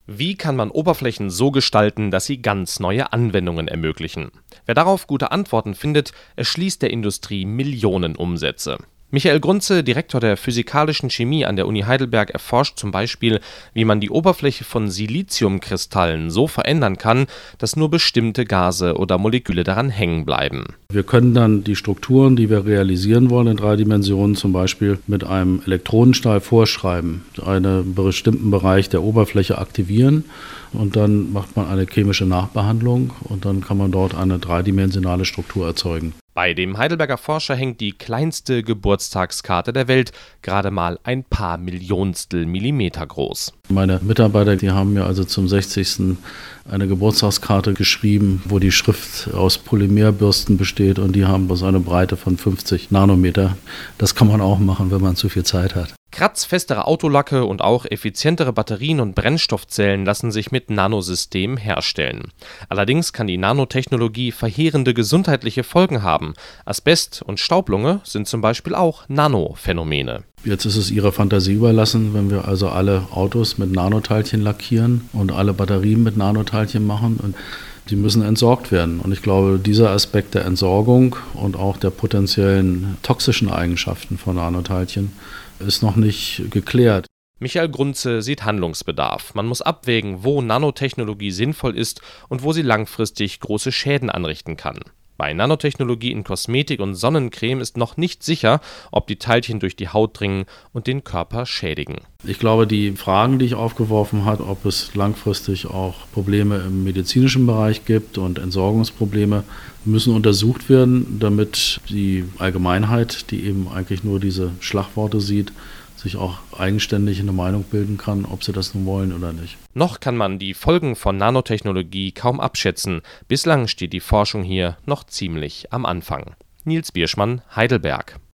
Wie kann man Oberflächen so gestalten, dass sie ganz neue Anwendungen ermöglichen? Wer darauf gute Antworten findet, erschließt der Industrie Millionen Umsätze. Michael Grunze, Direktor der Physikalischen Chemie an der Uni Heidelberg, erforscht zum Beispiel, wie man die Oberfläche von Siliziumkristallen so verändern kann, dass nur bestimmte Gase oder Moleküle daran hängen bleiben. Wir können dann die Strukturen, die wir realisieren wollen in 3 Dimensionen, zum Beispiel mit einem Elektronenstrahl vorschreiben, einen bestimmten Bereich der Oberfläche aktivieren und dann macht man eine chemische Nachbehandlung und dann kann man dort eine dreidimensionale Struktur erzeugen. Bei dem Heidelberger Forscher hängt die kleinste Geburtstagskarte der Welt gerade mal ein paar Millionstel Millimeter groß. Meine Mitarbeiter, die haben mir also zum 60. eine Geburtstagskarte geschrieben, wo die Schrift aus Polymerbürsten besteht und die haben bloß eine Breite von 50 Nanometer. Das kann man auch machen, wenn man zu viel Zeit hat. Kratzfestere Autolacke und auch effizientere Batterien und Brennstoffzellen lassen sich mit Nanosystemen herstellen. Allerdings kann die Nanotechnologie verheerende gesundheitliche Folgen haben. Asbest und Staublunge sind zum Beispiel auch Nanophänomene. Jetzt ist es Ihrer Fantasie überlassen, wenn wir also alle Autos mit Nanoteilchen lackieren und alle Batterien mit Nanoteilchen machen und die müssen entsorgt werden. Und ich glaube, dieser Aspekt der Entsorgung und auch der potenziellen toxischen Eigenschaften von Nanoteilchen ist noch nicht geklärt. Michael Grunze sieht Handlungsbedarf. Man muss abwägen, wo Nanotechnologie sinnvoll ist und wo sie langfristig große Schäden anrichten kann. Bei Nanotechnologie in Kosmetik und Sonnencreme ist noch nicht sicher, ob die Teilchen durch die Haut dringen und den Körper schädigen. Ich glaube, die Fragen, die ich aufgeworfen habe, ob es langfristig auch Probleme im medizinischen Bereich gibt und Entsorgungsprobleme, müssen untersucht werden, damit die Allgemeinheit, die eben eigentlich nur diese Schlagworte sieht, sich auch eigenständig eine Meinung bilden kann, ob sie das nun wollen oder nicht. Noch kann man die Folgen von Nanotechnologie kaum abschätzen. Bislang steht die Forschung hier noch ziemlich am Anfang. Nils Bierschmann, Heidelberg.